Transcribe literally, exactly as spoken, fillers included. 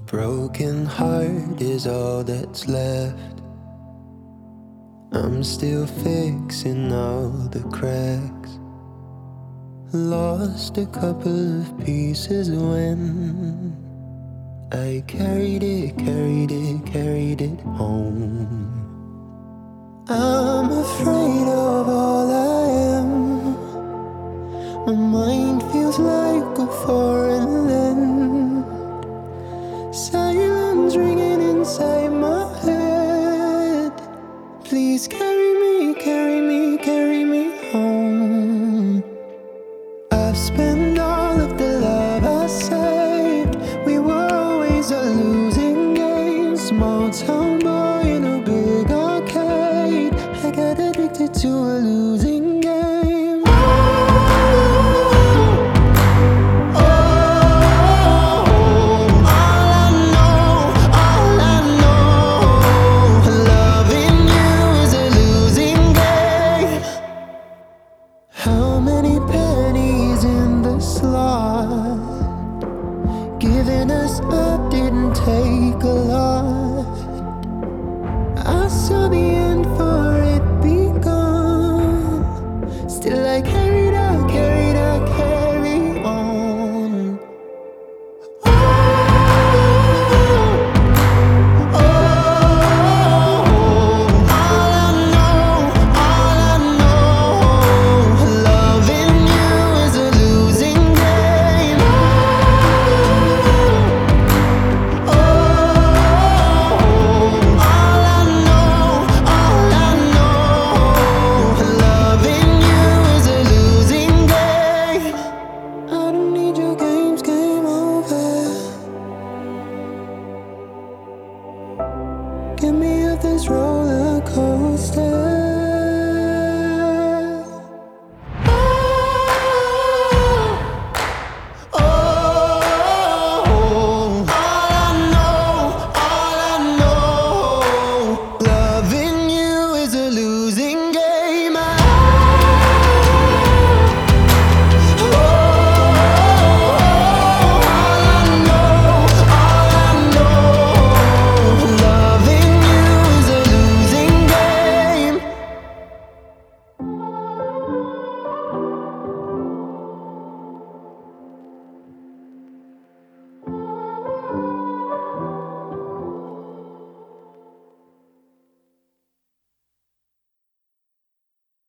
Broken heart is all that's left. I'm still fixing all the cracks. Lost a couple of pieces when I carried it, carried it, carried it home. I'm afraid of all I am. My mind feels like a foreign land. Silence ringing inside my head. Please carry me, carry me, carry me home. I've spent all of the love I saved. We were always a losing game. Small town boy in a big arcade. I got addicted to a losing game. How many pennies in the slot? Giving us up didn't take a lot. I saw the end for it begun. Still I carried out, carried out, carry on. Oh, oh, all I know, all I know, loving you is a losing game. Oh, all I know, all I know, loving you is a losing game. I don't need your games, game over. Get me off this road.